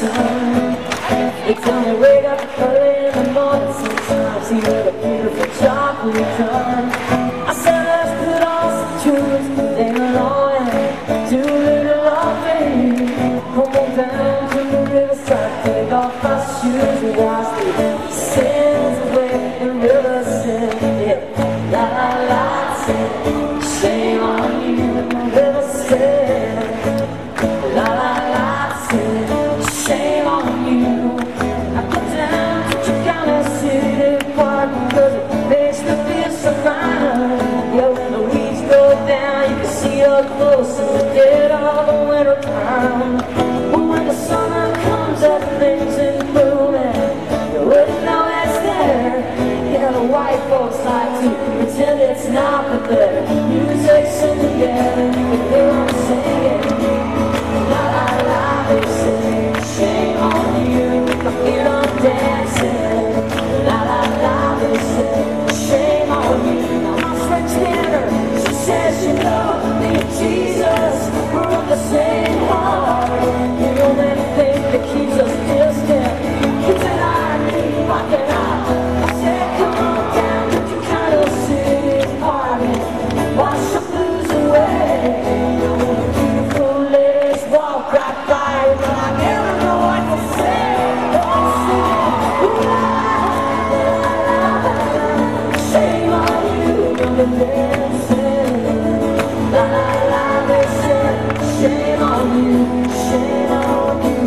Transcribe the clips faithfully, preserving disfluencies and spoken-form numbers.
sun. They tell me wake up early in the morning sometimes, see what a beautiful job we've done. I said let's put on some tunes, they went on and do a little loving. Come on down to the riverside, take off our shoes and wash the sins away, the river sins, yeah. La la la, sing, shame on you, the river sins. La la la, sing, shame on you. I put down to Chicana City Park because it makes me feel so fine. Yeah, when the weeds go down, you can see up close in the dead of the winter time. But when the summer comes, everything's in bloom and you wouldn't know it's there. Yeah, the white folks like to pretend it's not, but the music's in the air and you can hear them singing. La la la, they sing, shame on you, my feet on dancing. La la la, they sing, shame on you. Now my friend Tanner, she says you know me and Jesus, we're of the same heart. You know anything that keeps us distant, you deny me, why can I? I said come on down to Chicana City Party, wash your blues away. You know the beautiful ladies walk right by, but I never know what to say. I'm singing, ooh la la la, shame on you, you're dancing. La la la, they say, shame on you, shame on you.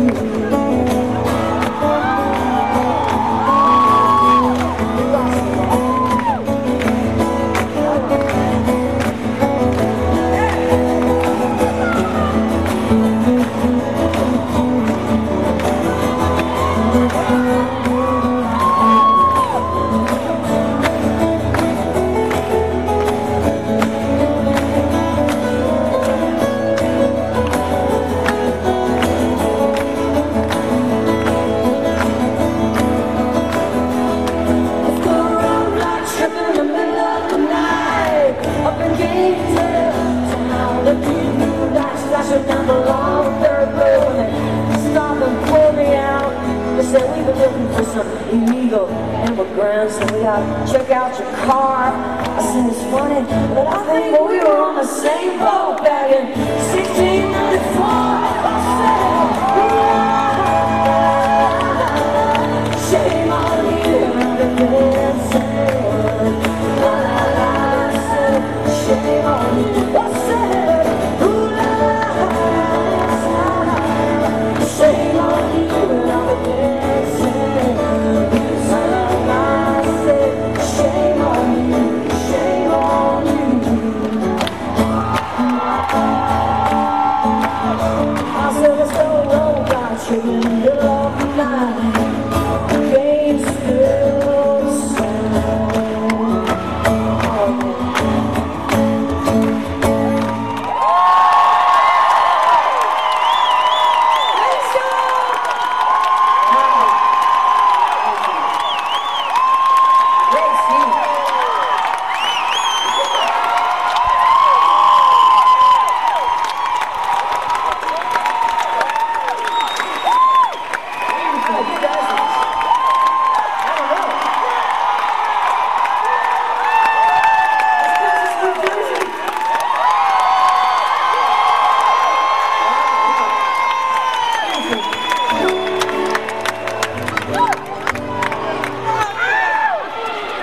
Down the long dirt road and stop and pull me out. They said we've been looking for some illegal immigrants and we gotta check out your car. I said it's funny, but I think we were on the same boat back in sixteen ninety-four. I said, shame on you, I'm dancing. La la la, I said, shame on you. I said, shame on you, and I'm dancing. I said, shame on you, shame on you. I said, let's go, roll, got you in the